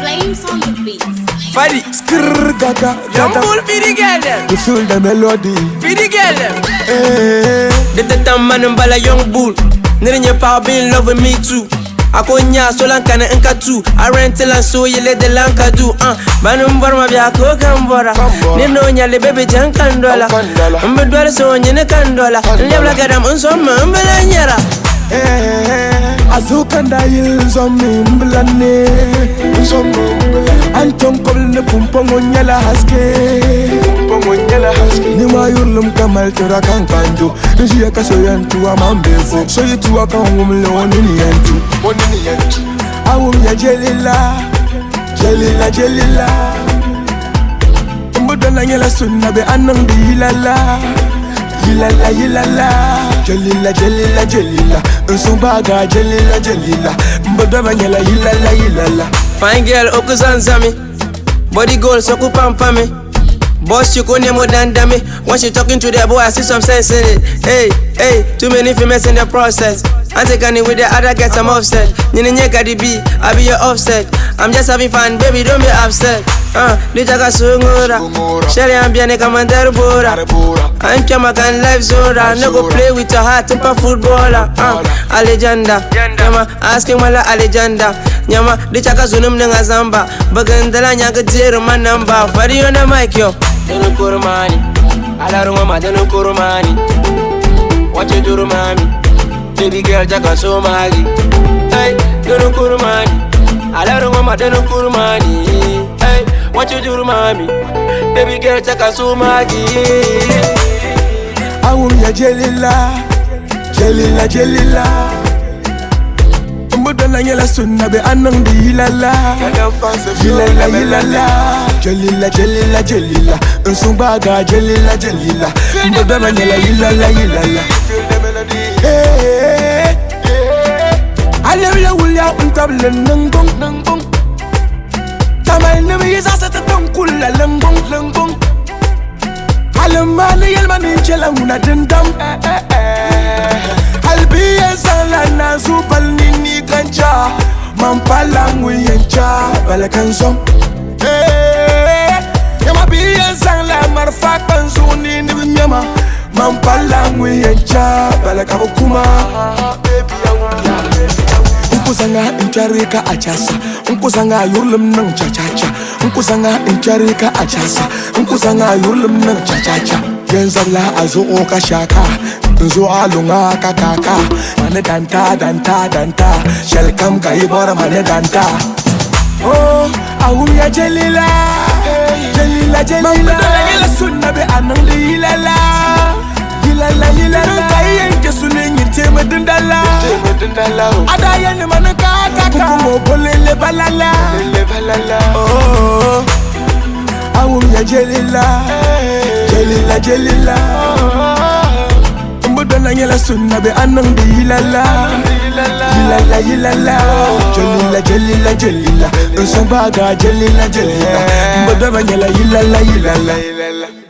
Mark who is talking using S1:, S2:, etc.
S1: Flames on the beats.
S2: Fadi,
S3: Skrrr gaga,
S2: young bull feed them.
S3: you feel the melody.
S2: Feed them.
S3: Hey,
S2: The time man and bala young bull. Nere power be in love with me too. Akonya solanka na enka too. I rent till and so you let the lanka do. Manum borma bi ako kambora. Nino nyale baby jankandola. Mbe dwale so nyene kandola. Nyabla gadam unsoma mbela nyara.
S3: azukanda yilzomi mblane Anton kolne pumpongo nyala haske Nima yurlum kamal tura kankanjo Njiya kaso yantu wa mambevo So yitu wa kangumle onini yantu Awum ya jelila Jelila Mbudana nyala sunna be anambi yilala Jelila Nsumbaga jelila Mbudana nyala yilala
S2: Fine girl okuzanzami. Body goal so kupampame. Boss you kone more than dummy. When she talking to the boy, I see some sense in it. Hey, too many females in the process. I'm taking it with the other guys, I'm offset. Nini Cardi B, I be your offset. I'm just having fun, baby, don't be upset. Litaka sungura. Sherry ambiane kamandar bora. I'm Kamakan life zora. No go play with your heart, temper footballer. Alejanda, Nyama, asking Mala Alejanda. Nyama, litaka sunum nenga zamba. Bagandala nyaga zero man number. Fari on the mic, yo. Denu kurumani, alaruma denu kurumani. What you do, mommy? Baby girl, jaka so magi. Hey, denu kurumani, alaruma denu kurumani. Hey, what you do, mommy? Baby girl, jaka so magi.
S3: Awum ya jelila Mbudana nyala sunna be anang di yilala Jelila Nsumbaga jelila Mbudana nyala yilala Hey, Alewla wulya untable nangong Tamay nemi yizasa tatankulla langong Alemani yelmani chela una dendam Albiya zala na zubal nini kancha Mampala nguyencha balakanzom Yama biya zala marfa kanzuni ni nyama Mampala nguyencha balakabukuma Unkuzanga incharika achasa Unkuzanga yurlum nang cha-cha-cha Unkuzanga incharika achasa Unkuzanga yurlum nang cha-cha-cha Genzabla azo oka shaka Nzo alunga kakaka Mane danta Shelkam kaibora mane danta Oh, awum ya jelila Mamudana yela sunna be anang de yilala Kayen kesune nyite medundala Adaya ne mane kakaka Kukumo bolele balala Oh, awum ya jelila Mbudana nyela sunna be anang di yilala Jelila Nsumbaga jelila Mbudana nyela yilala